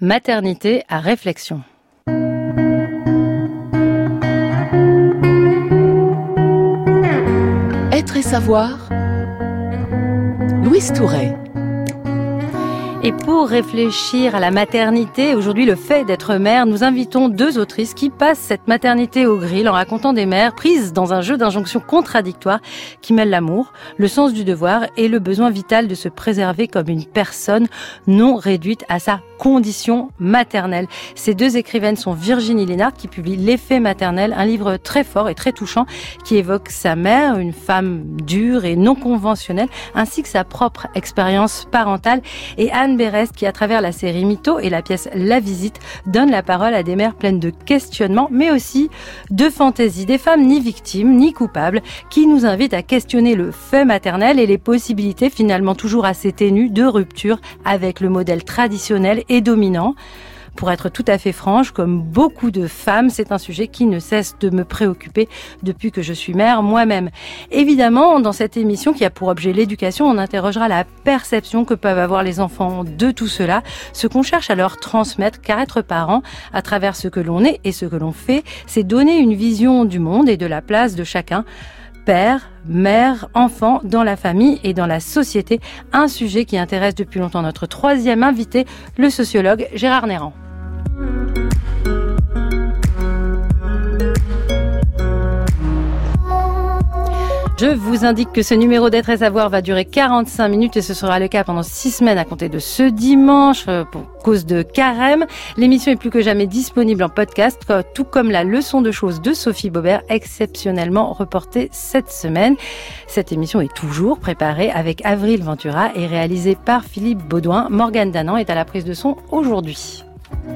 Maternité à réflexion. Être et savoir, Louise Touret. Et pour réfléchir à la maternité, aujourd'hui le fait d'être mère, nous invitons deux autrices qui passent cette maternité au grill en racontant des mères prises dans un jeu d'injonctions contradictoires qui mêlent l'amour, le sens du devoir et le besoin vital de se préserver comme une personne non réduite à sa condition maternelle. Ces deux écrivaines sont Virginie Lénart qui publie L'effet maternel, un livre très fort et très touchant qui évoque sa mère, une femme dure et non conventionnelle, ainsi que sa propre expérience parentale, et Anne Berest qui, à travers la série Mytho et la pièce La Visite, donne la parole à des mères pleines de questionnements, mais aussi de fantaisie. Des femmes ni victimes, ni coupables, qui nous invitent à questionner le fait maternel et les possibilités finalement toujours assez ténues de rupture avec le modèle traditionnel et dominant. Pour être tout à fait franche, comme beaucoup de femmes, c'est un sujet qui ne cesse de me préoccuper depuis que je suis mère moi-même. Évidemment, dans cette émission qui a pour objet l'éducation, on interrogera la perception que peuvent avoir les enfants de tout cela, ce qu'on cherche à leur transmettre, car être parent, à travers ce que l'on est et ce que l'on fait, c'est donner une vision du monde et de la place de chacun. Père, mère, enfant, dans la famille et dans la société. Un sujet qui intéresse depuis longtemps notre troisième invité, le sociologue Gérard Néran. Je vous indique que ce numéro d'être et savoir va durer 45 minutes et ce sera le cas pendant 6 semaines à compter de ce dimanche pour cause de carême. L'émission est plus que jamais disponible en podcast, tout comme la leçon de choses de Sophie Baubert, exceptionnellement reportée cette semaine. Cette émission est toujours préparée avec Avril Ventura et réalisée par Philippe Baudouin. Morgane Danan est à la prise de son aujourd'hui.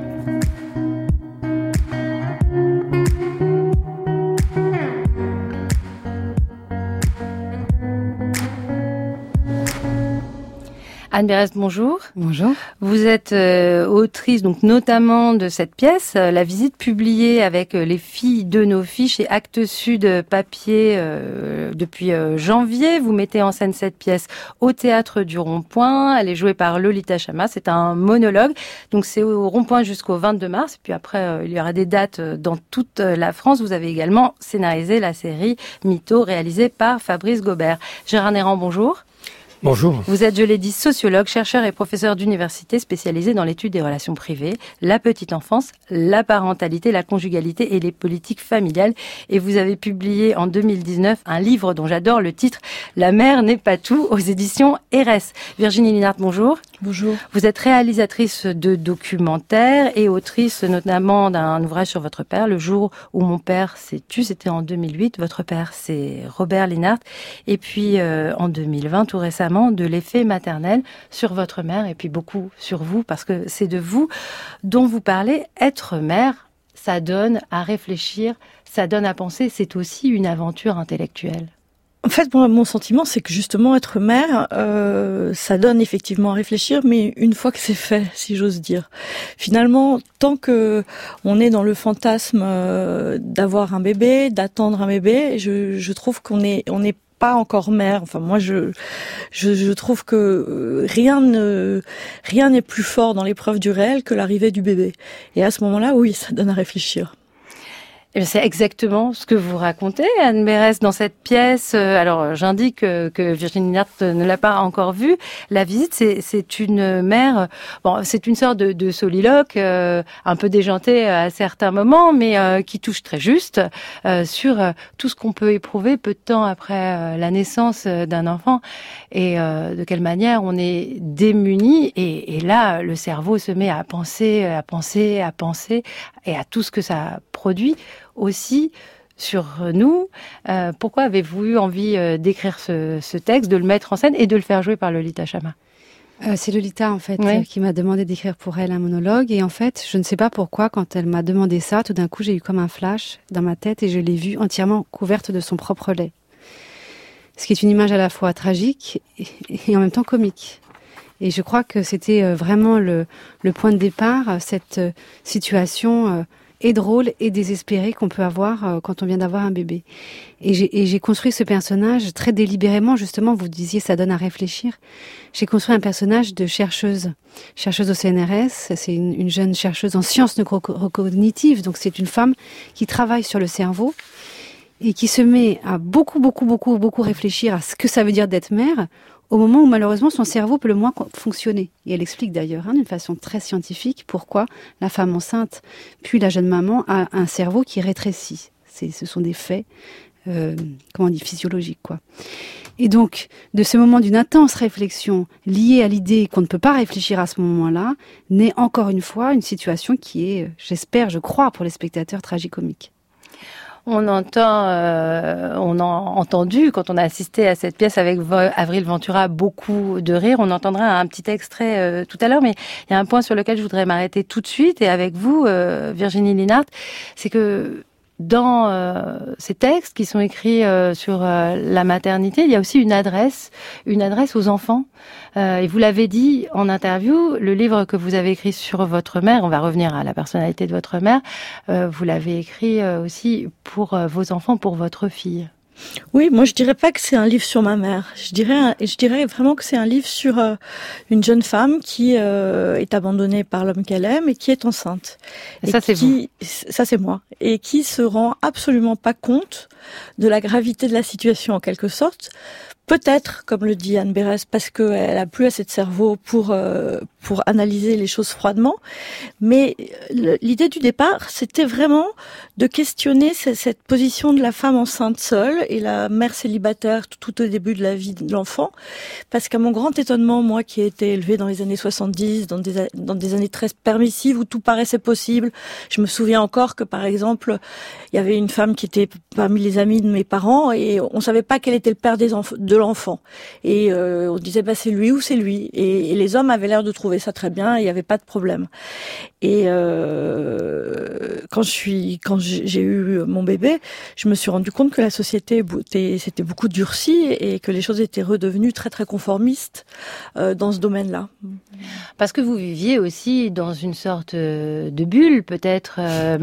Anne Berest, bonjour. Bonjour. Vous êtes autrice, donc notamment de cette pièce, La Visite, publiée avec Les filles de nos filles chez Actes Sud Papier depuis janvier. Vous mettez en scène cette pièce au Théâtre du Rond-Point. Elle est jouée par Lolita Chama. C'est un monologue. Donc c'est au Rond-Point jusqu'au 22 mars. Et puis après, il y aura des dates dans toute la France. Vous avez également scénarisé la série Mytho, réalisée par Fabrice Gobert. Gérard Néran, bonjour. Bonjour. Vous êtes, je l'ai dit, sociologue, chercheur et professeur d'université spécialisé dans l'étude des relations privées, la petite enfance, la parentalité, la conjugalité et les politiques familiales. Et vous avez publié en 2019 un livre dont j'adore le titre « La mère n'est pas tout » aux éditions RS. Virginie Lénart, bonjour. Bonjour. Vous êtes réalisatrice de documentaires et autrice notamment d'un ouvrage sur votre père, Le jour où mon père s'est tu, c'était en 2008. Votre père, c'est Robert Lénart. Et puis en 2020, tout récemment, de L'effet maternel sur votre mère et puis beaucoup sur vous, parce que c'est de vous dont vous parlez. Être mère, ça donne à réfléchir, ça donne à penser, c'est aussi une aventure intellectuelle. En fait, moi, mon sentiment, c'est que justement, être mère, ça donne effectivement à réfléchir, mais une fois que c'est fait, si j'ose dire. Finalement, tant que on est dans le fantasme d'avoir un bébé, d'attendre un bébé, je trouve qu'on est pas encore mère. Enfin, moi, je trouve que rien n'est plus fort dans l'épreuve du réel que l'arrivée du bébé. Et à ce moment-là, oui, ça donne à réfléchir. C'est exactement ce que vous racontez, Anne Berest, dans cette pièce. Alors, j'indique que Virginie Lénart ne l'a pas encore vue. La Visite, c'est une mère, bon, c'est une sorte de soliloque, un peu déjantée à certains moments, mais qui touche très juste sur tout ce qu'on peut éprouver peu de temps après la naissance d'un enfant et de quelle manière on est démuni. Et là, le cerveau se met à penser et à tout ce que ça produit aussi sur nous. Pourquoi avez-vous eu envie d'écrire ce texte, de le mettre en scène et de le faire jouer par Lolita Chama ? C'est Lolita, en fait, oui, qui m'a demandé d'écrire pour elle un monologue. Et en fait, je ne sais pas pourquoi, quand elle m'a demandé ça, tout d'un coup, j'ai eu comme un flash dans ma tête et je l'ai vue entièrement couverte de son propre lait. Ce qui est une image à la fois tragique et en même temps comique. Et je crois que c'était vraiment le point de départ, cette situation et drôle et désespéré qu'on peut avoir quand on vient d'avoir un bébé. Et j'ai construit ce personnage très délibérément, justement, vous disiez ça donne à réfléchir. J'ai construit un personnage de chercheuse au CNRS, c'est une jeune chercheuse en sciences neurocognitives, donc c'est une femme qui travaille sur le cerveau et qui se met à beaucoup réfléchir à ce que ça veut dire d'être mère, au moment où malheureusement son cerveau peut le moins fonctionner. Et elle explique d'ailleurs d'une façon très scientifique pourquoi la femme enceinte, puis la jeune maman, a un cerveau qui rétrécit. Ce sont des faits, physiologiques, quoi. Et donc, de ce moment d'une intense réflexion liée à l'idée qu'on ne peut pas réfléchir à ce moment-là, naît encore une fois une situation qui est, je crois, pour les spectateurs tragicomique. On a entendu, quand on a assisté à cette pièce avec Avril Ventura, beaucoup de rire. On entendra un petit extrait tout à l'heure, mais il y a un point sur lequel je voudrais m'arrêter tout de suite, et avec vous, Virginie Linhart, c'est que dans ces textes qui sont écrits sur la maternité, il y a aussi une adresse aux enfants. Et vous l'avez dit en interview, le livre que vous avez écrit sur votre mère, on va revenir à la personnalité de votre mère, vous l'avez écrit aussi pour vos enfants, pour votre fille. Oui, moi je dirais pas que c'est un livre sur ma mère. Je dirais vraiment que c'est un livre sur une jeune femme qui est abandonnée par l'homme qu'elle aime et qui est enceinte. Et ça, c'est vous. Ça, c'est moi. Et qui se rend absolument pas compte de la gravité de la situation, en quelque sorte. Peut-être, comme le dit Anne Berès, parce qu'elle a plus assez de cerveau pour analyser les choses froidement. Mais l'idée du départ, c'était vraiment de questionner cette position de la femme enceinte seule et la mère célibataire tout au début de la vie de l'enfant. Parce qu'à mon grand étonnement, moi qui ai été élevée dans les années 70, dans des années très permissives où tout paraissait possible, je me souviens encore que, par exemple, il y avait une femme qui était parmi les amis de mes parents et on savait pas quel était le père de l'enfant. Et on disait c'est lui ou c'est lui. Et les hommes avaient l'air de trouver ça très bien, il n'y avait pas de problème. Et quand j'ai eu mon bébé, je me suis rendu compte que la société s'était beaucoup durcie et que les choses étaient redevenues très très conformistes dans ce domaine-là. Parce que vous viviez aussi dans une sorte de bulle, peut-être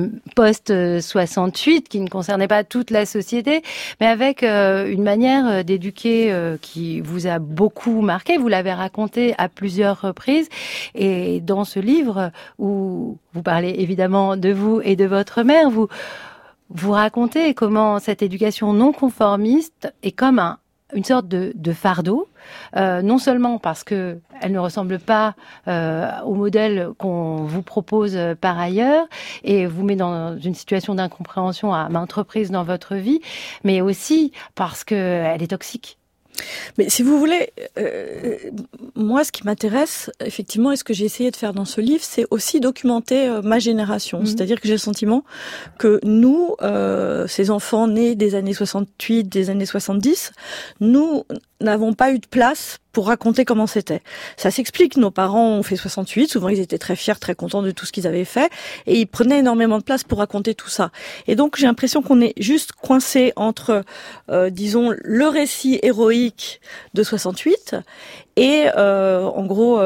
post-68, qui ne concernait pas toute la société, mais avec une manière d'éduquer qui vous a beaucoup marqué. Vous l'avez raconté à plusieurs reprises. Et dans ce livre, où vous parlez évidemment de vous et de votre mère, vous racontez comment cette éducation non conformiste est comme une sorte de fardeau, non seulement parce que elle ne ressemble pas au modèle qu'on vous propose par ailleurs et vous met dans une situation d'incompréhension à maintes reprises dans votre vie, mais aussi parce que elle est toxique. Mais si vous voulez, moi, ce qui m'intéresse, effectivement, et ce que j'ai essayé de faire dans ce livre, c'est aussi documenter ma génération. Mmh. C'est-à-dire que j'ai le sentiment que nous, ces enfants nés des années 68, des années 70, nous n'avons pas eu de place pour raconter comment c'était. Ça s'explique, nos parents ont fait 68, souvent ils étaient très fiers, très contents de tout ce qu'ils avaient fait, et ils prenaient énormément de place pour raconter tout ça. Et donc j'ai l'impression qu'on est juste coincé entre, disons, le récit héroïque de 68 et en gros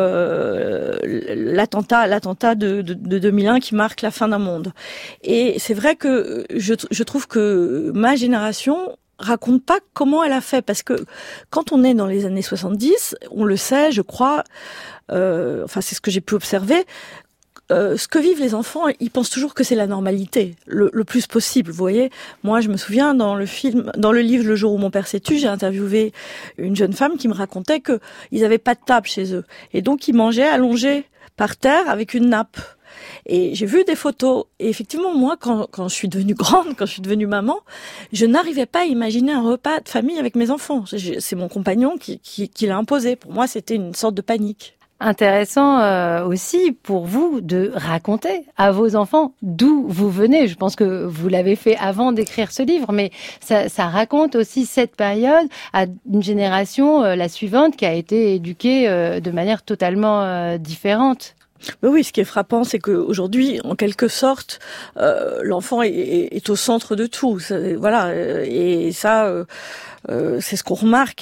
l'attentat de 2001 qui marque la fin d'un monde. Et c'est vrai que je trouve que ma génération raconte pas comment elle a fait, parce que quand on est dans les années 70, on le sait, je crois, c'est ce que j'ai pu observer, ce que vivent les enfants, ils pensent toujours que c'est la normalité, le plus possible, vous voyez. Moi, je me souviens, dans le livre Le jour où mon père s'est tu, j'ai interviewé une jeune femme qui me racontait que ils avaient pas de table chez eux. Et donc, ils mangeaient allongés par terre avec une nappe. Et j'ai vu des photos. Et effectivement, moi, quand je suis devenue grande, quand je suis devenue maman, je n'arrivais pas à imaginer un repas de famille avec mes enfants. C'est mon compagnon qui l'a imposé. Pour moi, c'était une sorte de panique. Intéressant aussi pour vous de raconter à vos enfants d'où vous venez. Je pense que vous l'avez fait avant d'écrire ce livre, mais ça raconte aussi cette période à une génération, la suivante, qui a été éduquée de manière totalement différente. Mais oui, ce qui est frappant, c'est qu'aujourd'hui, en quelque sorte, l'enfant est au centre de tout. Voilà, et ça, c'est ce qu'on remarque.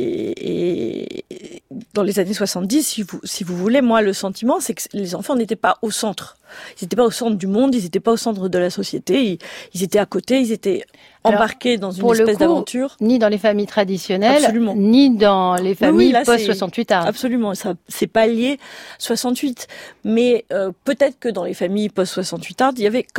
Et dans les années 70, si vous voulez, moi, le sentiment, c'est que les enfants n'étaient pas au centre. au centre du monde, ils n'étaient pas au centre de la société, ils étaient à côté, ils étaient embarqués dans une espèce d'aventure. Ni dans les familles traditionnelles, absolument, ni dans les familles post-68 Ardes. Absolument, ça c'est pas lié 68, mais peut-être que dans les familles post-68 Ardes, il y avait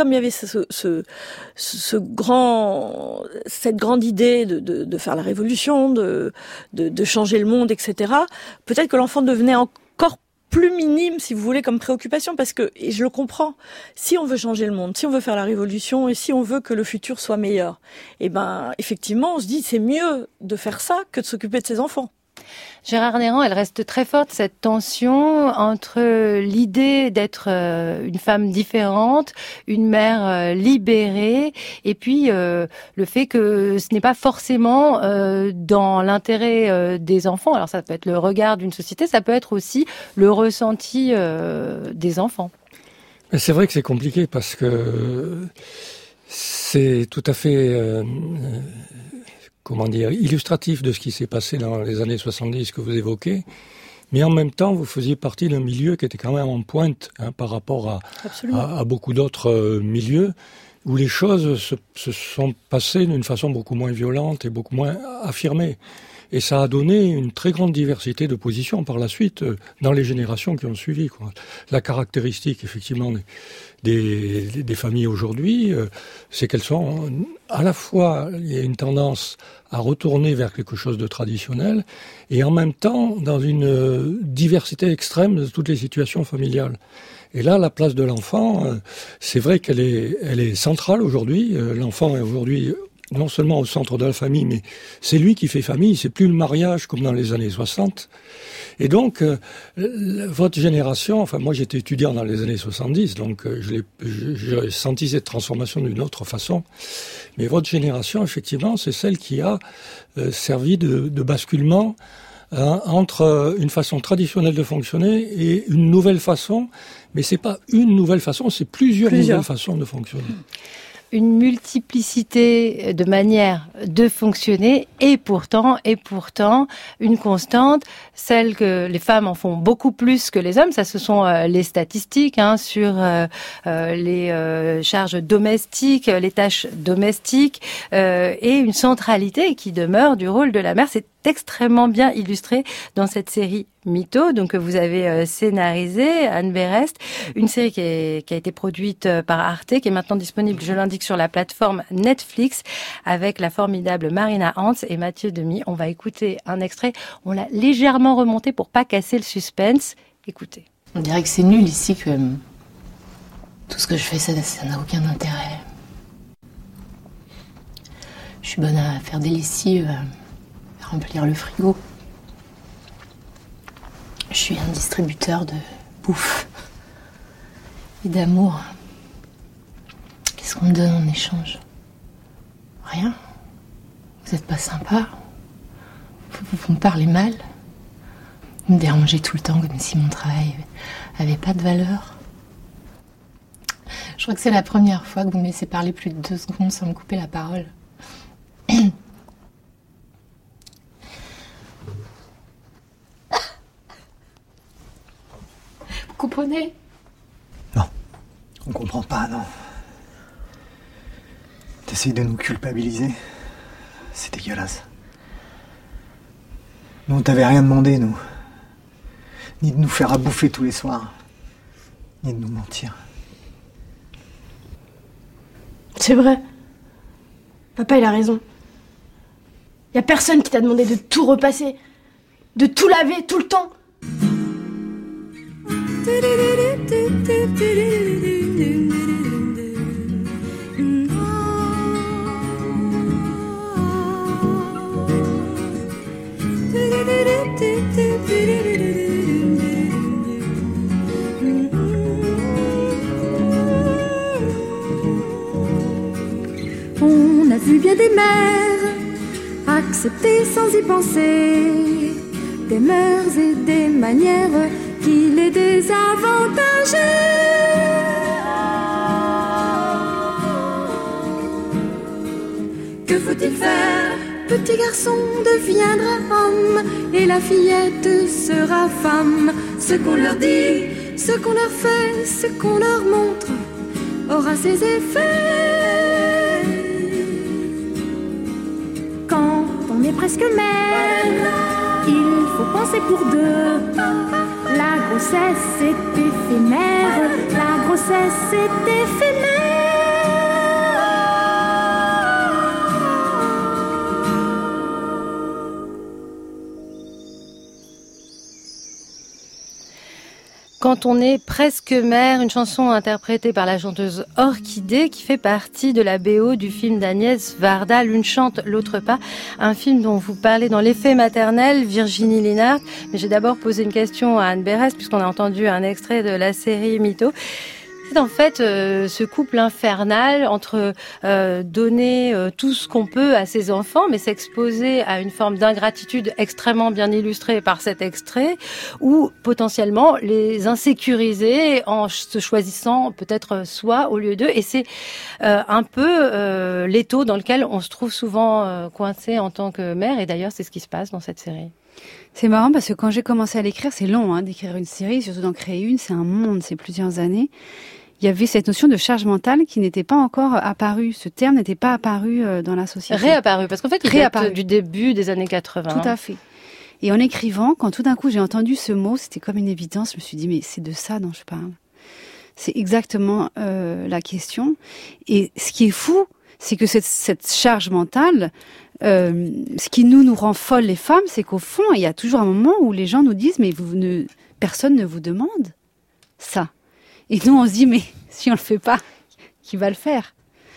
cette grande idée de faire la révolution, de changer le monde, etc. Peut-être que l'enfant devenait encore plus minime, si vous voulez, comme préoccupation, parce que, et je le comprends, si on veut changer le monde, si on veut faire la révolution et si on veut que le futur soit meilleur, effectivement, on se dit c'est mieux de faire ça que de s'occuper de ses enfants. Gérard Néran, elle reste très forte, cette tension entre l'idée d'être une femme différente, une mère libérée, et puis le fait que ce n'est pas forcément dans l'intérêt des enfants. Alors ça peut être le regard d'une société, ça peut être aussi le ressenti des enfants. Mais c'est vrai que c'est compliqué parce que c'est tout à fait... illustratif de ce qui s'est passé dans les années 70 que vous évoquez, mais en même temps, vous faisiez partie d'un milieu qui était quand même en pointe par rapport à beaucoup d'autres milieux, où les choses se sont passées d'une façon beaucoup moins violente et beaucoup moins affirmée. Et ça a donné une très grande diversité de positions par la suite dans les générations qui ont suivi, quoi. La caractéristique, effectivement, des familles aujourd'hui, c'est qu'elles sont à la fois, il y a une tendance à retourner vers quelque chose de traditionnel et en même temps dans une diversité extrême de toutes les situations familiales. Et là, la place de l'enfant, c'est vrai qu'elle est centrale aujourd'hui. L'enfant est aujourd'hui non seulement au centre de la famille, mais c'est lui qui fait famille, c'est plus le mariage comme dans les années 60. Et donc, votre génération, enfin moi j'étais étudiant dans les années 70, donc j'ai senti cette transformation d'une autre façon. Mais votre génération, effectivement, c'est celle qui a servi de basculement entre une façon traditionnelle de fonctionner et une nouvelle façon. Mais c'est pas une nouvelle façon, c'est plusieurs nouvelles façons de fonctionner. Une multiplicité de manières de fonctionner et pourtant une constante, celle que les femmes en font beaucoup plus que les hommes. Ça, ce sont les statistiques sur les charges domestiques, les tâches domestiques et une centralité qui demeure du rôle de la mère. C'est extrêmement bien illustré dans cette série Mytho, donc que vous avez scénarisé, Anne Berest, une série qui a été produite par Arte, qui est maintenant disponible, je l'indique, sur la plateforme Netflix, avec la formidable Marina Hans et Mathieu Demy. On va écouter un extrait. On l'a légèrement remonté pour pas casser le suspense. Écoutez. On dirait que c'est nul ici, que tout ce que je fais, ça n'a aucun intérêt. Je suis bonne à faire des lessives, remplir le frigo. Je suis un distributeur de bouffe et d'amour. Qu'est-ce qu'on me donne en échange? Rien. Vous n'êtes pas sympa. Vous me parlez mal. Vous me dérangez tout le temps comme si mon travail avait pas de valeur. Je crois que c'est la première fois que vous me laissez parler plus de 2 secondes sans me couper la parole. Vous comprenez? Non, on comprend pas, non. T'essayes de nous culpabiliser. C'est dégueulasse. Nous, on t'avait rien demandé, nous. Ni de nous faire à bouffer tous les soirs. Ni de nous mentir. C'est vrai. Papa, il a raison. Y a personne qui t'a demandé de tout repasser. De tout laver, tout le temps. On a vu bien des mères accepter sans y penser des mœurs et des manières qui les désavantageaient. Que faut-il faire? Petit garçon deviendra homme et la fillette sera femme. Ce qu'on leur dit, ce qu'on leur fait, ce qu'on leur montre, aura ses effets. Quand on est presque mère, il faut penser pour deux. La grossesse est éphémère, la grossesse est éphémère. Quand on est presque mère, une chanson interprétée par la chanteuse Orchidée qui fait partie de la BO du film d'Agnès Varda, L'une chante, l'autre pas, un film dont vous parlez dans l'effet maternel, Virginie Linhart. Mais j'ai d'abord posé une question à Anne Berès puisqu'on a entendu un extrait de la série Mytho. C'est en fait ce couple infernal entre donner tout ce qu'on peut à ses enfants, mais s'exposer à une forme d'ingratitude extrêmement bien illustrée par cet extrait, ou potentiellement les insécuriser en se choisissant peut-être soi au lieu d'eux. Et c'est un peu l'étau dans lequel on se trouve souvent coincé en tant que mère. Et d'ailleurs, c'est ce qui se passe dans cette série. C'est marrant parce que quand j'ai commencé à l'écrire, c'est long d'écrire une série, surtout d'en créer une, c'est un monde, c'est plusieurs années. Il y avait cette notion de charge mentale qui n'était pas encore apparue. Ce terme n'était pas apparu dans la société. Réapparu, parce qu'en fait, il date du début des années 80. Tout à fait. Et en écrivant, quand tout d'un coup j'ai entendu ce mot, c'était comme une évidence, je me suis dit, mais c'est de ça dont je parle. C'est exactement la question. Et ce qui est fou, c'est que cette charge mentale, ce qui nous rend folles les femmes, c'est qu'au fond, il y a toujours un moment où les gens nous disent, mais personne ne vous demande ça. Et nous, on se dit, mais si on le fait pas, qui va le faire ?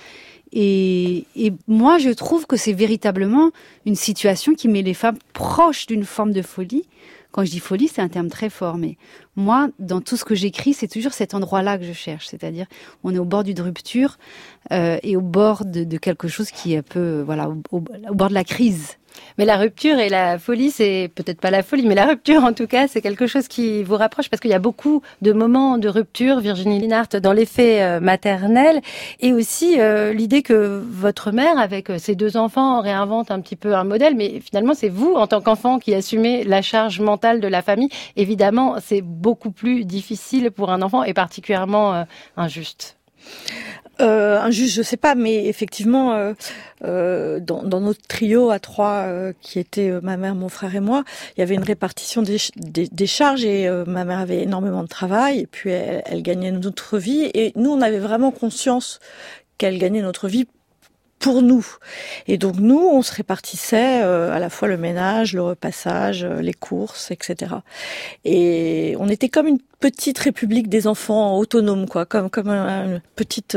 Et moi, je trouve que c'est véritablement une situation qui met les femmes proches d'une forme de folie. Quand je dis folie, c'est un terme très fort, mais moi, dans tout ce que j'écris, c'est toujours cet endroit-là que je cherche. C'est-à-dire, on est au bord d'une rupture et au bord de quelque chose qui est un peu, voilà, au bord de la crise. Mais la rupture et la folie, c'est peut-être pas la folie, mais la rupture, en tout cas, c'est quelque chose qui vous rapproche parce qu'il y a beaucoup de moments de rupture, Virginie Linhart, dans l'effet maternel, et aussi l'idée que votre mère, avec ses deux enfants, réinvente un petit peu un modèle, mais finalement, c'est vous, en tant qu'enfant, qui assumez la charge mentale de la famille. Évidemment, c'est beaucoup plus difficile pour un enfant et particulièrement injuste. Injuste, je sais pas, mais effectivement, dans notre trio à trois, qui était ma mère, mon frère et moi, il y avait une répartition des charges et ma mère avait énormément de travail et puis elle gagnait notre vie et nous, on avait vraiment conscience qu'elle gagnait notre vie pour nous. Et donc nous, on se répartissait à la fois le ménage, le repassage, les courses, etc. Et on était comme une petite république des enfants autonomes, quoi, comme une petite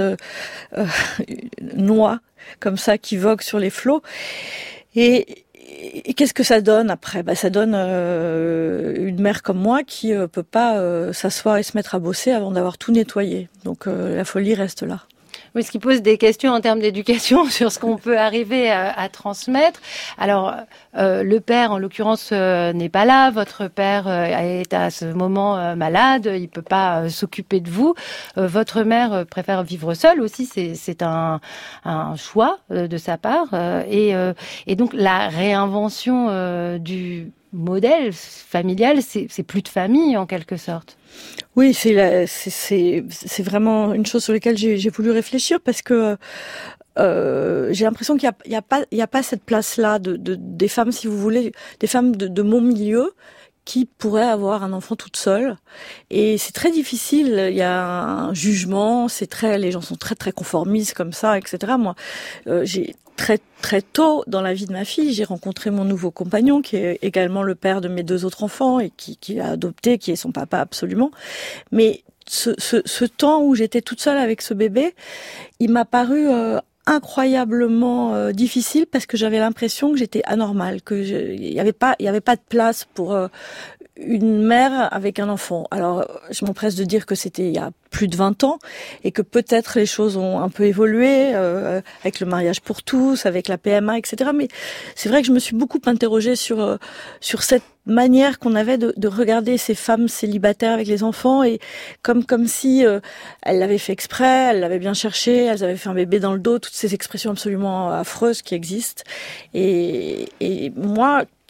noix comme ça qui vogue sur les flots. Et qu'est-ce que ça donne après ? Ça donne une mère comme moi qui peut pas s'asseoir et se mettre à bosser avant d'avoir tout nettoyé. Donc la folie reste là. Oui, ce qui pose des questions en termes d'éducation sur ce qu'on peut arriver à transmettre. Alors, le père, en l'occurrence, n'est pas là. Votre père est à ce moment malade. Il peut pas s'occuper de vous. Votre mère préfère vivre seule aussi. C'est un choix de sa part. Et donc, la réinvention du modèle familial, c'est plus de famille en quelque sorte. Oui, c'est vraiment une chose sur laquelle j'ai voulu réfléchir parce que j'ai l'impression qu'il y a pas cette place-là des femmes, si vous voulez, des femmes de mon milieu qui pourraient avoir un enfant toute seule. Et c'est très difficile. Il y a un jugement. Les gens sont très très conformistes comme ça, etc. Moi, j'ai très très tôt dans la vie de ma fille, j'ai rencontré mon nouveau compagnon qui est également le père de mes deux autres enfants et qui a adopté, qui est son papa absolument. Mais ce temps où j'étais toute seule avec ce bébé, il m'a paru incroyablement difficile parce que j'avais l'impression que j'étais anormale, il y avait pas de place pour une mère avec un enfant. Alors, je m'empresse de dire que c'était il y a plus de 20 ans et que peut-être les choses ont un peu évolué avec le mariage pour tous, avec la PMA, etc. Mais c'est vrai que je me suis beaucoup interrogée sur cette manière qu'on avait de regarder ces femmes célibataires avec les enfants et comme si elles l'avaient fait exprès, elles l'avaient bien cherché, elles avaient fait un bébé dans le dos, toutes ces expressions absolument affreuses qui existent. Et moi,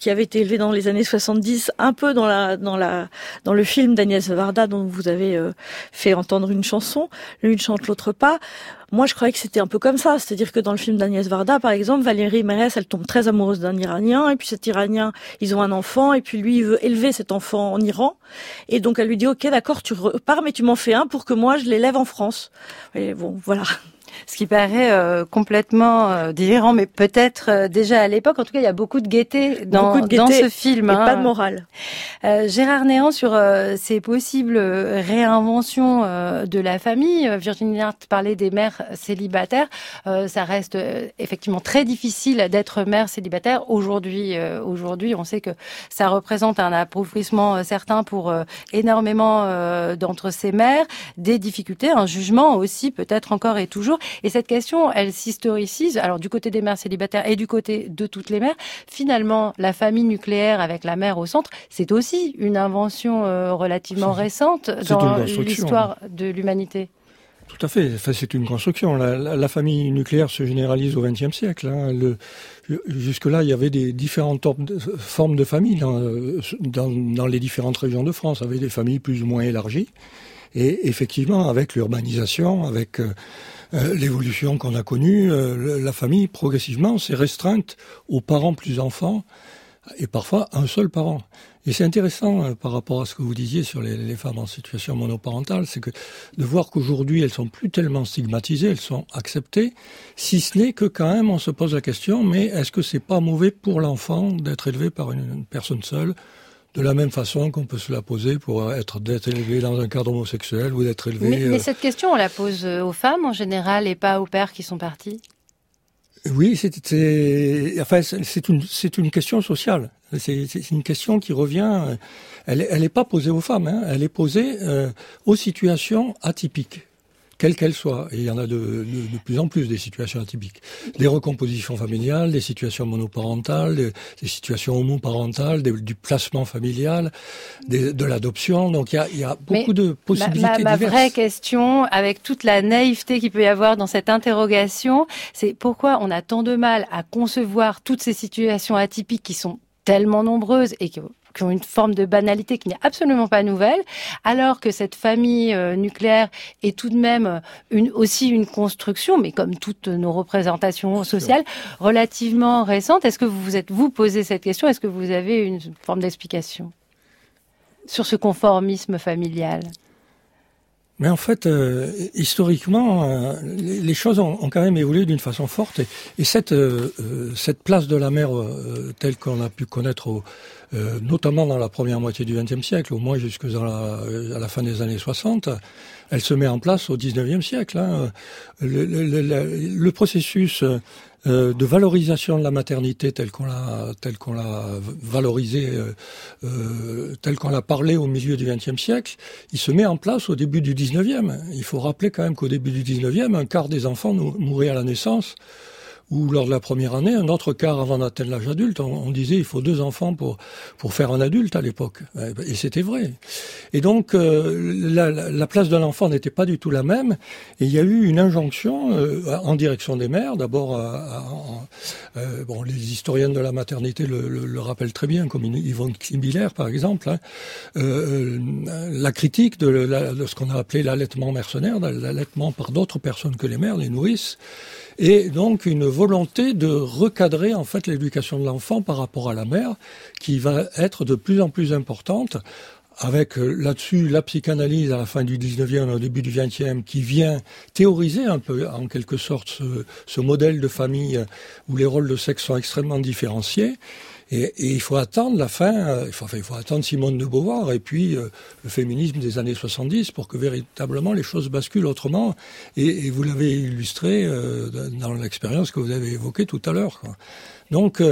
qui avait été élevé dans les années 70, un peu dans le film d'Agnès Varda dont vous avez fait entendre une chanson, l'une chante, l'autre pas. Moi, je croyais que c'était un peu comme ça. C'est-à-dire que dans le film d'Agnès Varda, par exemple, Valérie Mérès, elle tombe très amoureuse d'un Iranien, et puis cet Iranien, ils ont un enfant, et puis lui, il veut élever cet enfant en Iran. Et donc, elle lui dit, OK, d'accord, tu repars, mais tu m'en fais un pour que moi, je l'élève en France. Et bon, voilà. Ce qui paraît complètement délirant, mais peut-être déjà à l'époque. En tout cas, il y a beaucoup de gaieté dans ce film. Et pas de morale. Gérard Néant, sur ces possibles réinventions de la famille. Virginie Hart parlait des mères célibataires. Ça reste effectivement très difficile d'être mère célibataire. Aujourd'hui, on sait que ça représente un appauvrissement certain pour énormément d'entre ces mères, des difficultés, un jugement aussi peut-être encore et toujours. Et cette question, elle s'historicise, alors du côté des mères célibataires et du côté de toutes les mères. Finalement, la famille nucléaire avec la mère au centre, c'est aussi une invention relativement récente dans l'histoire de l'humanité. Tout à fait. Enfin, c'est une construction. La famille nucléaire se généralise au XXe siècle. Hein. Jusque-là, il y avait des différentes formes de familles dans les différentes régions de France, avec des familles plus ou moins élargies. Et effectivement, avec l'urbanisation, avec l'évolution qu'on a connue, la famille, progressivement, s'est restreinte aux parents plus enfants, et parfois un seul parent. Et c'est intéressant par rapport à ce que vous disiez sur les femmes en situation monoparentale, c'est que de voir qu'aujourd'hui, elles sont plus tellement stigmatisées, elles sont acceptées, si ce n'est que quand même on se pose la question, mais est-ce que c'est pas mauvais pour l'enfant d'être élevé par une personne seule ? De la même façon qu'on peut se la poser pour d'être élevé dans un cadre homosexuel ou d'être élevé... Mais cette question, on la pose aux femmes en général et pas aux pères qui sont partis. Oui, c'est une question sociale. C'est une question qui revient... Elle est pas posée aux femmes, hein, elle est posée aux situations atypiques. Quelles qu'elles soient. Et il y en a de plus en plus des situations atypiques. Des recompositions familiales, des situations monoparentales, des situations homoparentales, du placement familial, de l'adoption. Donc il y a beaucoup de possibilités ma diverses. vraie question, avec toute la naïveté qu'il peut y avoir dans cette interrogation, c'est pourquoi on a tant de mal à concevoir toutes ces situations atypiques qui sont tellement nombreuses et qui ont une forme de banalité qui n'est absolument pas nouvelle, alors que cette famille nucléaire est tout de même aussi une construction, mais comme toutes nos représentations sociales, relativement récente. Est-ce que vous posez cette question ? Est-ce que vous avez une forme d'explication sur ce conformisme familial ? Mais en fait, historiquement, les choses ont quand même évolué d'une façon forte. Et cette place de la mère telle qu'on a pu connaître, notamment dans la première moitié du XXe siècle, au moins jusque à la fin des années 60, elle se met en place au XIXe siècle. Hein. Le processus de valorisation de la maternité telle qu'on l'a valorisée, telle qu'on l'a parlé au milieu du XXe siècle, il se met en place au début du XIXe. Il faut rappeler quand même qu'au début du XIXe, un quart des enfants mouraient à la naissance, ou lors de la première année, un autre quart avant d'atteindre l'âge adulte. On disait il faut 2 enfants pour faire un adulte à l'époque. Et c'était vrai. Et donc, la place de l'enfant n'était pas du tout la même. Et il y a eu une injonction en direction des mères. D'abord, les historiennes de la maternité le rappellent très bien, comme Yvonne Miller, par exemple. Hein. La critique de ce qu'on a appelé l'allaitement mercenaire, l'allaitement par d'autres personnes que les mères, les nourrices. Et donc une volonté de recadrer en fait l'éducation de l'enfant par rapport à la mère, qui va être de plus en plus importante, avec là-dessus la psychanalyse à la fin du 19e, au début du 20e, qui vient théoriser un peu, en quelque sorte, ce modèle de famille où les rôles de sexe sont extrêmement différenciés. Et il faut attendre la fin, il faut attendre Simone de Beauvoir et puis le féminisme des années 70 pour que véritablement les choses basculent autrement. Et vous l'avez illustré dans l'expérience que vous avez évoquée tout à l'heure, quoi. Donc,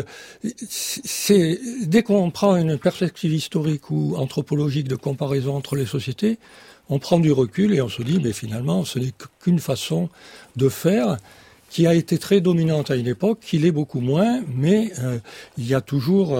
dès qu'on prend une perspective historique ou anthropologique de comparaison entre les sociétés, on prend du recul et on se dit, mais finalement, ce n'est qu'une façon de faire qui a été très dominante à une époque, qui l'est beaucoup moins, mais il y a toujours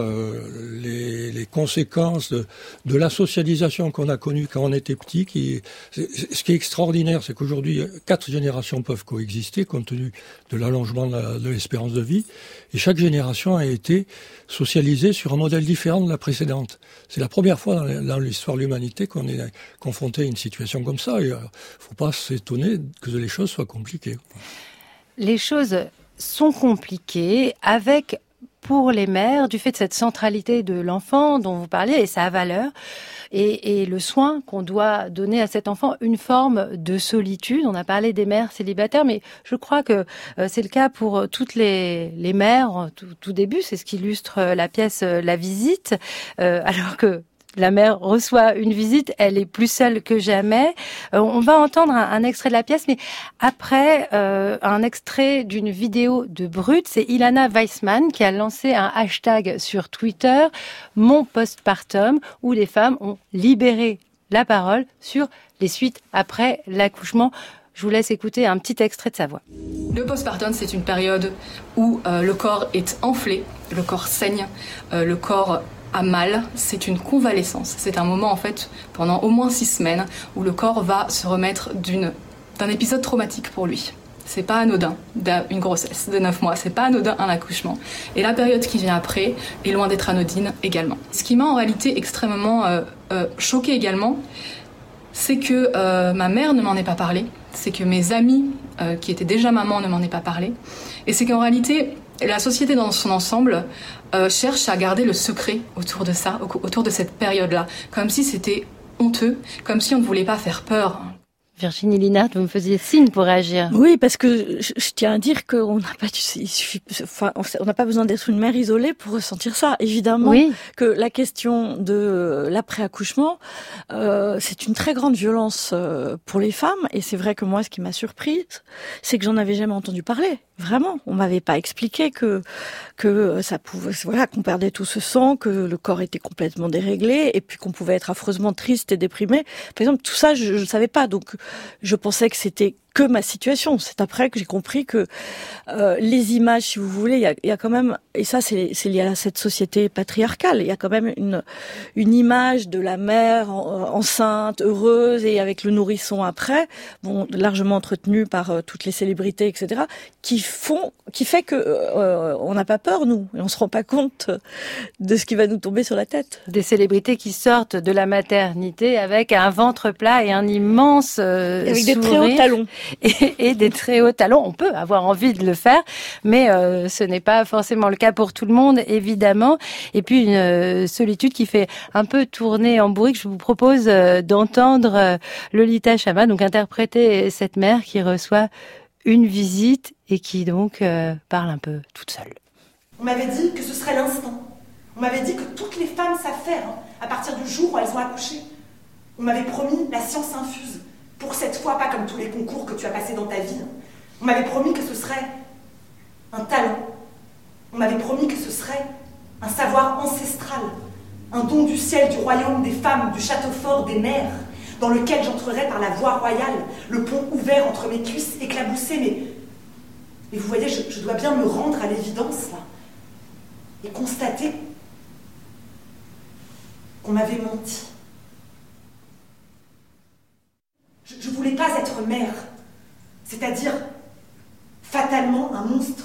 les conséquences de la socialisation qu'on a connue quand on était petit. Ce qui est extraordinaire, c'est qu'aujourd'hui, 4 générations peuvent coexister compte tenu de l'allongement de l'espérance de vie, et chaque génération a été socialisée sur un modèle différent de la précédente. C'est la première fois dans l'histoire de l'humanité qu'on est confronté à une situation comme ça, et il ne faut pas s'étonner que les choses soient compliquées. Les choses sont compliquées avec, pour les mères, du fait de cette centralité de l'enfant dont vous parliez et sa valeur, et le soin qu'on doit donner à cet enfant, une forme de solitude. On a parlé des mères célibataires, mais je crois que c'est le cas pour toutes les mères, tout début, c'est ce qu'illustre la pièce La Visite, alors que la mère reçoit une visite, elle est plus seule que jamais. On va entendre un extrait de la pièce, mais après, un extrait d'une vidéo de Brut, c'est Ilana Weissman qui a lancé un hashtag sur Twitter, Mon postpartum, où les femmes ont libéré la parole sur les suites après l'accouchement. Je vous laisse écouter un petit extrait de sa voix. Le postpartum, c'est une période où le corps est enflé, le corps saigne, le corps a mal, c'est une convalescence. C'est un moment, en fait, pendant au moins 6 semaines, où le corps va se remettre d'un épisode traumatique pour lui. C'est pas anodin, une grossesse de 9 mois, c'est pas anodin un accouchement. Et la période qui vient après est loin d'être anodine également. Ce qui m'a en réalité extrêmement choquée également, c'est que ma mère ne m'en ait pas parlé, c'est que mes amis qui étaient déjà mamans ne m'en aient pas parlé, et c'est qu'en réalité, la société dans son ensemble cherche à garder le secret autour de ça, autour de cette période-là, comme si c'était honteux, comme si on ne voulait pas faire peur. Virginie Linard, vous me faisiez signe pour réagir. Oui, parce que je tiens à dire qu'on n'a pas, on n'a pas besoin d'être une mère isolée pour ressentir ça. Évidemment, oui. Que la question de l'après-accouchement, c'est une très grande violence pour les femmes. Et c'est vrai que moi, ce qui m'a surprise, c'est que j'en avais jamais entendu parler. Vraiment, on m'avait pas expliqué que ça pouvait, voilà, qu'on perdait tout ce sang, que le corps était complètement déréglé, et puis qu'on pouvait être affreusement triste et déprimé. Par exemple, tout ça, je ne savais pas. Donc, je pensais que c'était que ma situation. C'est après que j'ai compris que les images, si vous voulez, il y a quand même, et ça c'est lié à cette société patriarcale, il y a quand même une image de la mère enceinte, heureuse, et avec le nourrisson après, bon, largement entretenue par toutes les célébrités, etc., qui fait que on n'a pas peur, nous, et on se rend pas compte de ce qui va nous tomber sur la tête. Des célébrités qui sortent de la maternité avec un ventre plat et un immense avec sourire. Des très hauts talons. Et des très hauts talons. On peut avoir envie de le faire, mais ce n'est pas forcément le cas pour tout le monde, évidemment. Et puis une solitude qui fait un peu tourner en bourrique. Je vous propose d'entendre Lolita Chama, donc interpréter cette mère qui reçoit une visite et qui donc parle un peu toute seule. On m'avait dit que ce serait l'instant. On m'avait dit que toutes les femmes savent faire, à partir du jour où elles ont accouché. On m'avait promis la science infuse. Pour cette fois, pas comme tous les concours que tu as passés dans ta vie. On m'avait promis que ce serait un talent. On m'avait promis que ce serait un savoir ancestral, un don du ciel, du royaume des femmes, du château fort des mères, dans lequel j'entrerais par la voie royale, le pont ouvert entre mes cuisses éclaboussées. Mais vous voyez, je dois bien me rendre à l'évidence, là, et constater qu'on m'avait menti. Je ne voulais pas être mère, c'est-à-dire fatalement un monstre.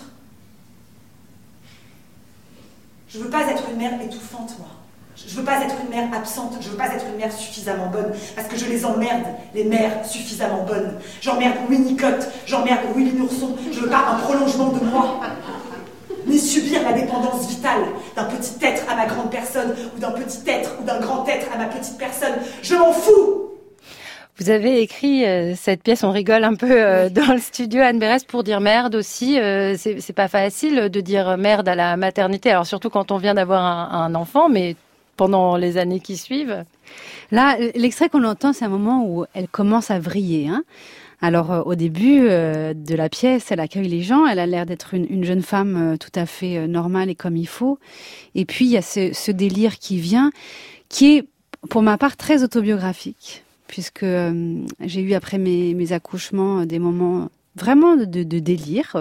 Je ne veux pas être une mère étouffante, moi. Je ne veux pas être une mère absente, je ne veux pas être une mère suffisamment bonne, parce que je les emmerde, les mères suffisamment bonnes. J'emmerde Winnicott, j'emmerde Willy Nourson, je ne veux pas un prolongement de moi, ni subir la dépendance vitale d'un petit être à ma grande personne, ou d'un petit être ou d'un grand être à ma petite personne. Je m'en fous! Vous avez écrit cette pièce, on rigole un peu dans le studio, Anne Berès, pour dire merde aussi. C'est pas facile de dire merde à la maternité, alors surtout quand on vient d'avoir un enfant, mais pendant les années qui suivent. Là, l'extrait qu'on entend, c'est un moment où elle commence à vriller, hein. Alors, au début de la pièce, elle accueille les gens, elle a l'air d'être une jeune femme tout à fait normale et comme il faut. Et puis, il y a ce délire qui vient, qui est, pour ma part, très autobiographique. Puisque j'ai eu après mes accouchements des moments vraiment de délire.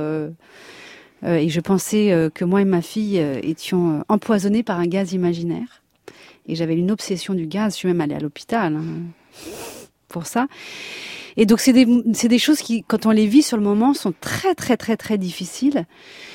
Et je pensais que moi et ma fille étions empoisonnés par un gaz imaginaire. Et j'avais une obsession du gaz. Je suis même allée à l'hôpital pour ça. Et donc c'est des choses qui, quand on les vit sur le moment, sont très très très très difficiles.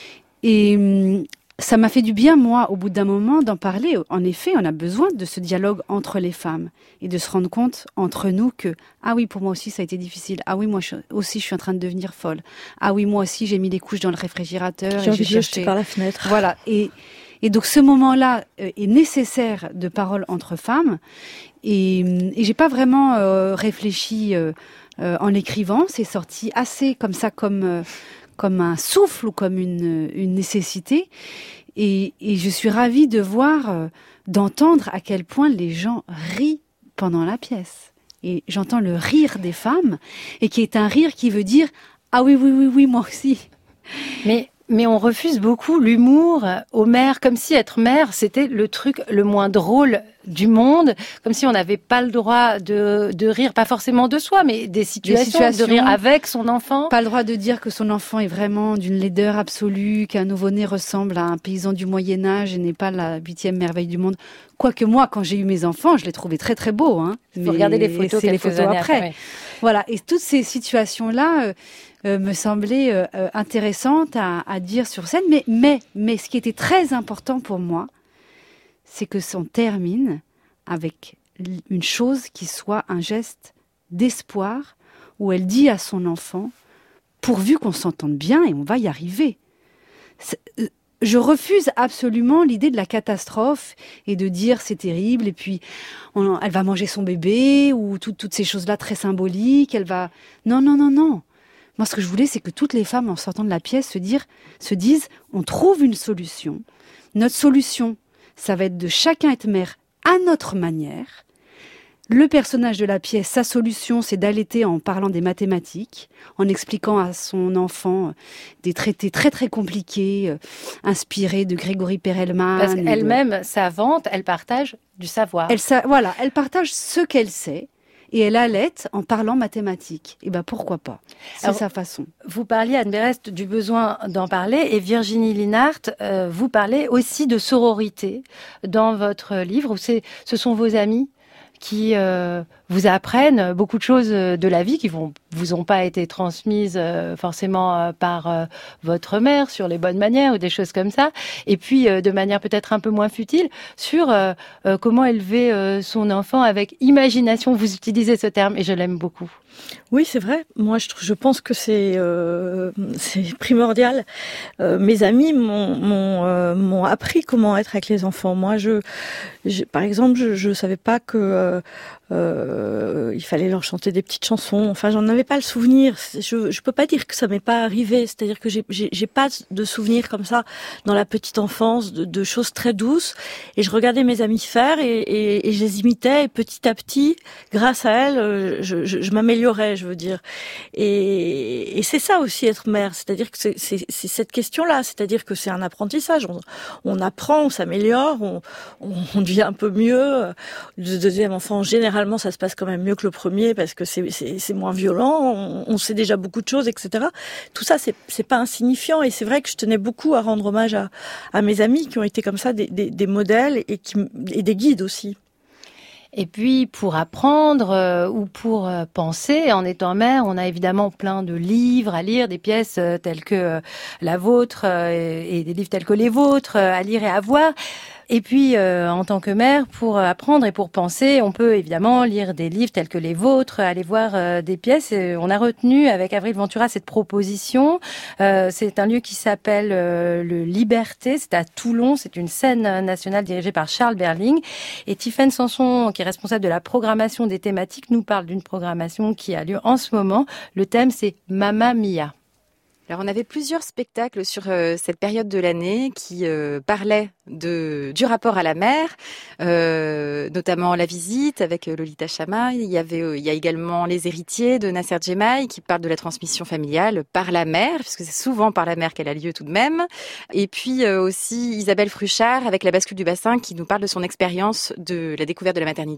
Et ça m'a fait du bien, moi, au bout d'un moment, d'en parler. En effet, on a besoin de ce dialogue entre les femmes et de se rendre compte entre nous que ah oui, pour moi aussi ça a été difficile. Ah oui, moi aussi je suis en train de devenir folle. Ah oui, moi aussi j'ai mis les couches dans le réfrigérateur. J'ai envie de jeter par la fenêtre. Voilà. Et donc ce moment-là est nécessaire de parole entre femmes. Et j'ai pas vraiment réfléchi en l'écrivant. C'est sorti assez comme ça, comme un souffle ou comme une nécessité. Et je suis ravie de voir, d'entendre à quel point les gens rient pendant la pièce. Et j'entends le rire des femmes, et qui est un rire qui veut dire « Ah oui, oui, oui, oui, moi aussi ». Mais on refuse beaucoup l'humour aux mères, comme si être mère, c'était le truc le moins drôle du monde, comme si on n'avait pas le droit de rire, pas forcément de soi, mais des situations de rire avec son enfant. Pas le droit de dire que son enfant est vraiment d'une laideur absolue, qu'un nouveau-né ressemble à un paysan du Moyen-Âge et n'est pas la 8e merveille du monde. Quoique moi, quand j'ai eu mes enfants, je les trouvais très très beaux. Il faut regarder les photos, c'est les photos après. Ouais. Voilà, et toutes ces situations-là me semblaient intéressantes à dire sur scène. Mais ce qui était très important pour moi, c'est que s'en termine avec une chose qui soit un geste d'espoir, où elle dit à son enfant, pourvu qu'on s'entende bien et on va y arriver. Je refuse absolument l'idée de la catastrophe et de dire c'est terrible et puis elle va manger son bébé ou toutes ces choses-là très symboliques. Non. Moi, ce que je voulais, c'est que toutes les femmes, en sortant de la pièce, se disent on trouve une solution. Notre solution, ça va être de chacun être mère à notre manière. Le personnage de la pièce, sa solution, c'est d'allaiter en parlant des mathématiques, en expliquant à son enfant des traités très très compliqués, inspirés de Grégory Perelman. Parce qu'elle-même savante, elle partage du savoir. Elle partage ce qu'elle sait. Et elle allaite en parlant mathématiques. Et ben pourquoi pas ? C'est sa façon. Vous parliez, Anne Berest, du besoin d'en parler, et Virginie Linhart, vous parlez aussi de sororité dans votre livre, où ce sont vos amis qui vous apprennent beaucoup de choses de la vie qui vous ont pas été transmises forcément par votre mère sur les bonnes manières ou des choses comme ça. Et puis de manière peut-être un peu moins futile sur comment élever son enfant avec imagination. Vous utilisez ce terme et je l'aime beaucoup. Oui, c'est vrai. Moi, je pense que c'est primordial. Mes amis m'ont appris comment être avec les enfants. Moi, par exemple, je savais pas que il fallait leur chanter des petites chansons. Enfin, j'en avais pas le souvenir. Je peux pas dire que ça m'est pas arrivé. C'est-à-dire que j'ai pas de souvenir comme ça dans la petite enfance de choses très douces. Et je regardais mes amis faire et je les imitais. Et petit à petit, grâce à elles, je m'améliorais, je veux dire. Et c'est ça aussi être mère. C'est-à-dire que c'est cette question-là. C'est-à-dire que c'est un apprentissage. On apprend, on s'améliore, on devient un peu mieux. Le deuxième enfant, généralement, ça se passe quand même mieux que le premier parce que c'est moins violent, on sait déjà beaucoup de choses, etc. Tout ça, c'est pas insignifiant et c'est vrai que je tenais beaucoup à rendre hommage à mes amis qui ont été comme ça des modèles et des guides aussi. Et puis, pour apprendre ou pour penser, en étant mère, on a évidemment plein de livres à lire, des pièces telles que la vôtre et des livres tels que les vôtres à lire et à voir. Et puis, en tant que mère, pour apprendre et pour penser, on peut évidemment lire des livres tels que les vôtres, aller voir des pièces. Et on a retenu avec Avril Ventura cette proposition. C'est un lieu qui s'appelle le Liberté. C'est à Toulon. C'est une scène nationale dirigée par Charles Berling. Et Tiffaine Sanson, qui est responsable de la programmation des thématiques, nous parle d'une programmation qui a lieu en ce moment. Le thème, c'est Mamma Mia. Alors on avait plusieurs spectacles sur cette période de l'année qui parlaient du rapport à la mère, notamment La Visite avec Lolita Chama. Il y a également Les Héritiers de Nasser Djemaï qui parle de la transmission familiale par la mère, puisque c'est souvent par la mère qu'elle a lieu tout de même. Et puis aussi Isabelle Fruchard avec La Bascule du bassin qui nous parle de son expérience de la découverte de la maternité.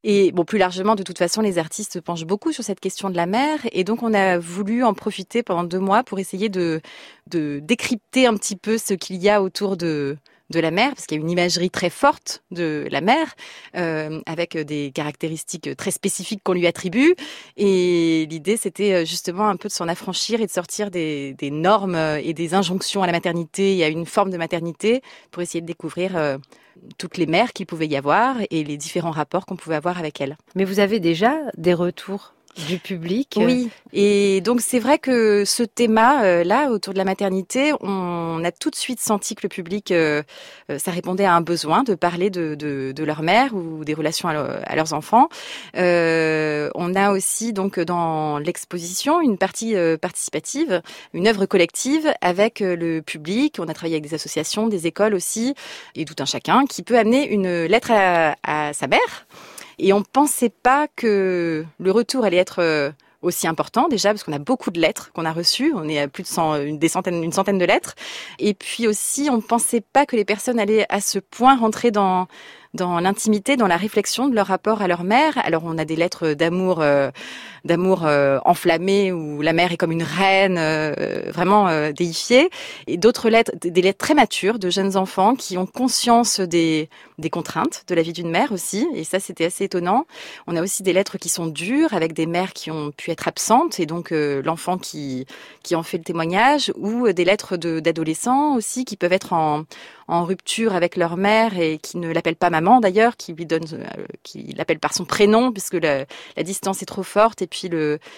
Et bon, plus largement, de toute façon, les artistes penchent beaucoup sur cette question de la mer. Et donc, on a voulu en profiter pendant 2 mois pour essayer de décrypter un petit peu ce qu'il y a autour de la mer, parce qu'il y a une imagerie très forte de la mer, avec des caractéristiques très spécifiques qu'on lui attribue. Et l'idée, c'était justement un peu de s'en affranchir et de sortir des normes et des injonctions à la maternité et à une forme de maternité pour essayer de découvrir toutes les mères qu'il pouvait y avoir et les différents rapports qu'on pouvait avoir avec elles. Mais vous avez déjà des retours du public? Oui, et donc c'est vrai que ce thème-là, autour de la maternité, on a tout de suite senti que le public, ça répondait à un besoin de parler de leur mère ou des relations à leurs enfants. On a aussi donc dans l'exposition une partie participative, une œuvre collective avec le public. On a travaillé avec des associations, des écoles aussi, et tout un chacun qui peut amener une lettre à sa mère. Et on pensait pas que le retour allait être aussi important, déjà, parce qu'on a beaucoup de lettres qu'on a reçues. On est à plus de une centaine de lettres. Et puis aussi, on pensait pas que les personnes allaient à ce point rentrer dans l'intimité, dans la réflexion de leur rapport à leur mère. Alors, on a des lettres d'amour enflammées où la mère est comme une reine, vraiment déifiée. Et d'autres lettres, des lettres très matures de jeunes enfants qui ont conscience des contraintes de la vie d'une mère aussi. Et ça, c'était assez étonnant. On a aussi des lettres qui sont dures avec des mères qui ont pu être absentes et donc l'enfant qui en fait le témoignage, ou des lettres d'adolescents aussi qui peuvent être en rupture avec leur mère et qui ne l'appellent pas maman d'ailleurs, qui l'appellent par son prénom puisque la distance est trop forte, et puis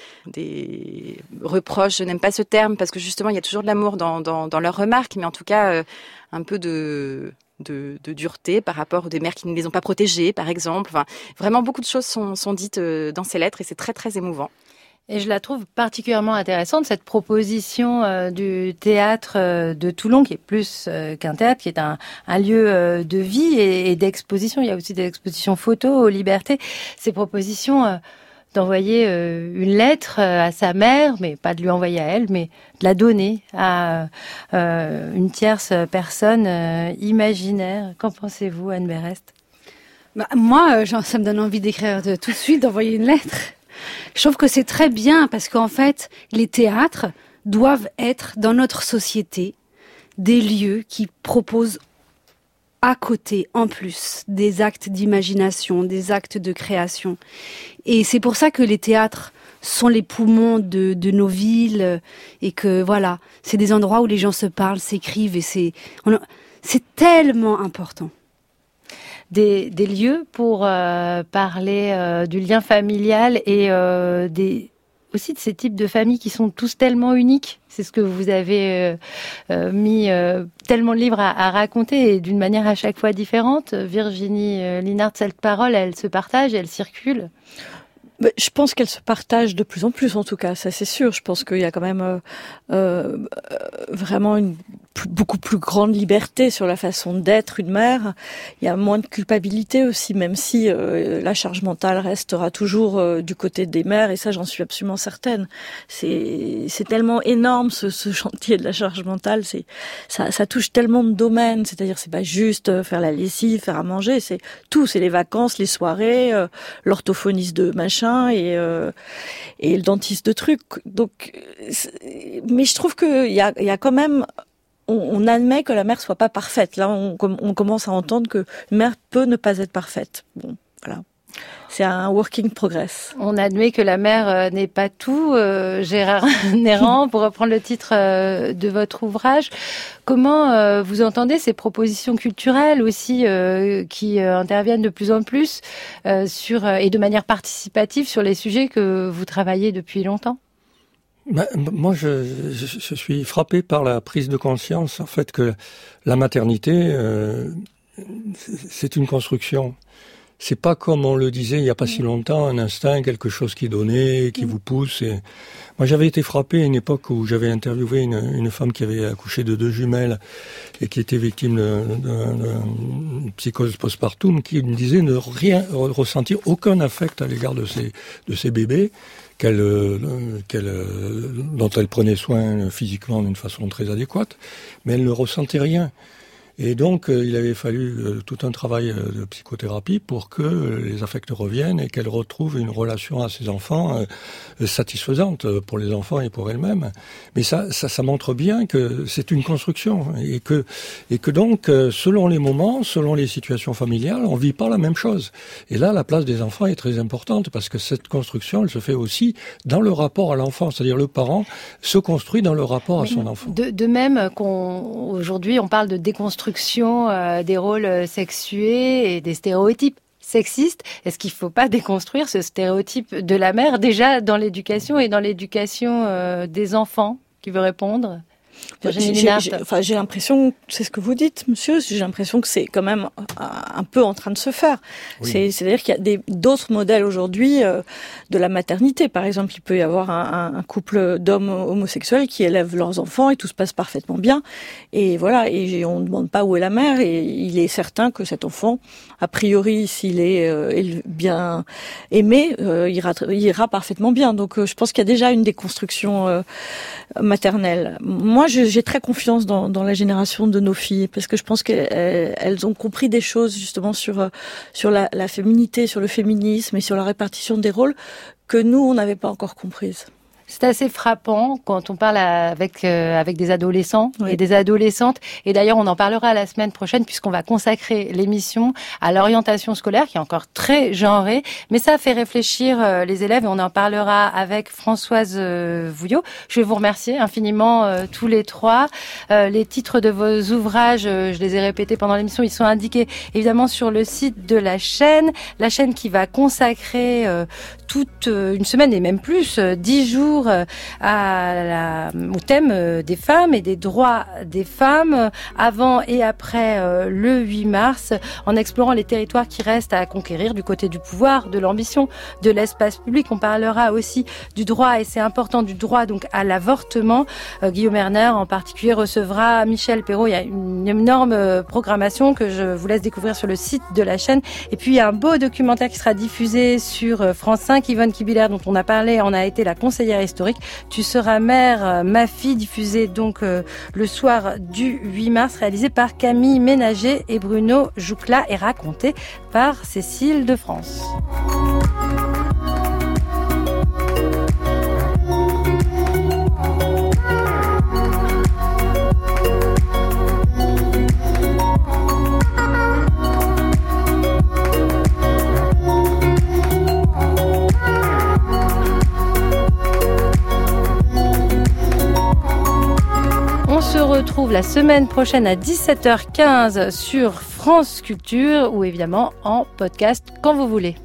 des reproches, je n'aime pas ce terme parce que justement il y a toujours de l'amour dans leurs remarques, mais en tout cas un peu de dureté par rapport aux des mères qui ne les ont pas protégées par exemple. Enfin, vraiment beaucoup de choses sont dites dans ces lettres et c'est très très émouvant. Et je la trouve particulièrement intéressante, cette proposition du théâtre de Toulon, qui est plus qu'un théâtre, qui est un lieu de vie et d'exposition. Il y a aussi des expositions photos aux Libertés. Ces propositions d'envoyer une lettre à sa mère, mais pas de lui envoyer à elle, mais de la donner à une tierce personne imaginaire. Qu'en pensez-vous, Anne Berest? Moi, ça me donne envie d'écrire tout de suite, d'envoyer une lettre. Je trouve que c'est très bien parce qu'en fait, les théâtres doivent être dans notre société des lieux qui proposent à côté, en plus, des actes d'imagination, des actes de création. Et c'est pour ça que les théâtres sont les poumons de nos villes et que voilà, c'est des endroits où les gens se parlent, s'écrivent et c'est tellement important. Des lieux pour parler du lien familial et aussi de ces types de familles qui sont tous tellement uniques. C'est ce que vous avez mis tellement de livres à raconter et d'une manière à chaque fois différente. Virginie Linhart, cette parole, elle se partage, elle circule. Je pense qu'elle se partage de plus en plus, en tout cas, ça c'est sûr. Je pense qu'il y a quand même vraiment une beaucoup plus grande liberté sur la façon d'être une mère. Il y a moins de culpabilité aussi, même si la charge mentale restera toujours du côté des mères, et ça j'en suis absolument certaine. C'est tellement énorme ce chantier de la charge mentale, ça touche tellement de domaines, c'est-à-dire c'est pas juste faire la lessive, faire à manger, c'est tout, c'est les vacances, les soirées, l'orthophoniste de machin et le dentiste de trucs. Donc, mais je trouve qu'il y a quand même, on admet que la mère soit pas parfaite. Là, on commence à entendre que une mère peut ne pas être parfaite. Bon, voilà. C'est un working progress. On admet que la mère n'est pas tout. Gérard Néran, pour reprendre le titre de votre ouvrage, comment vous entendez ces propositions culturelles aussi qui interviennent de plus en plus et de manière participative sur les sujets que vous travaillez depuis longtemps? Moi, je suis frappé par la prise de conscience, en fait, que la maternité, c'est une construction. C'est pas comme on le disait il y a pas si longtemps, un instinct, quelque chose qui est donné, qui vous pousse. Et moi, j'avais été frappé à une époque où j'avais interviewé une femme qui avait accouché de 2 jumelles et qui était victime de psychose postpartum, qui me disait ne rien ressentir, aucun affect à l'égard de ces bébés dont elle prenait soin physiquement d'une façon très adéquate, mais elle ne ressentait rien. Et donc, il avait fallu tout un travail de psychothérapie pour que les affects reviennent et qu'elle retrouve une relation à ses enfants satisfaisante pour les enfants et pour elle-même. Mais ça montre bien que c'est une construction et que donc, selon les moments, selon les situations familiales, on vit pas la même chose. Et là, la place des enfants est très importante parce que cette construction, elle se fait aussi dans le rapport à l'enfant. C'est-à-dire le parent se construit dans le rapport à son enfant. De même qu'aujourd'hui, on parle de déconstruction des rôles sexués et des stéréotypes sexistes. Est-ce qu'il ne faut pas déconstruire ce stéréotype de la mère déjà dans l'éducation et dans l'éducation des enfants? Qui veut répondre? J'ai l'impression, c'est ce que vous dites, monsieur, j'ai l'impression que c'est quand même un peu en train de se faire. Oui. C'est-à-dire qu'il y a d'autres modèles aujourd'hui de la maternité. Par exemple, il peut y avoir un couple d'hommes homosexuels qui élèvent leurs enfants et tout se passe parfaitement bien. Et voilà, et on ne demande pas où est la mère et il est certain que cet enfant, a priori, s'il est bien aimé, ira parfaitement bien. Donc je pense qu'il y a déjà une déconstruction maternelle. Moi, j'ai très confiance dans la génération de nos filles parce que je pense qu'elles ont compris des choses justement sur la féminité, sur le féminisme et sur la répartition des rôles que nous, on n'avait pas encore comprises. C'est assez frappant quand on parle avec des adolescents et des adolescentes. Et d'ailleurs, on en parlera la semaine prochaine puisqu'on va consacrer l'émission à l'orientation scolaire qui est encore très genrée. Mais ça fait réfléchir les élèves et on en parlera avec Françoise Vouillot. Je vais vous remercier infiniment tous les trois. Les titres de vos ouvrages, je les ai répétés pendant l'émission, ils sont indiqués évidemment sur le site de la chaîne qui va consacrer toute une semaine et même plus, 10 jours au thème des femmes et des droits des femmes avant et après le 8 mars, en explorant les territoires qui restent à conquérir du côté du pouvoir, de l'ambition, de l'espace public. On parlera aussi du droit, et c'est important, du droit donc à l'avortement. Guillaume Erner en particulier recevra Michel Perrault. Il y a une énorme programmation que je vous laisse découvrir sur le site de la chaîne. Et puis il y a un beau documentaire qui sera diffusé sur France 5. Yvonne Kibiller, dont on a parlé, en a été la conseillère historique. Tu seras mère, ma fille, diffusée donc le soir du 8 mars, réalisée par Camille Ménager et Bruno Joucla et racontée par Cécile de France. On se retrouve la semaine prochaine à 17h15 sur France Culture ou évidemment en podcast quand vous voulez.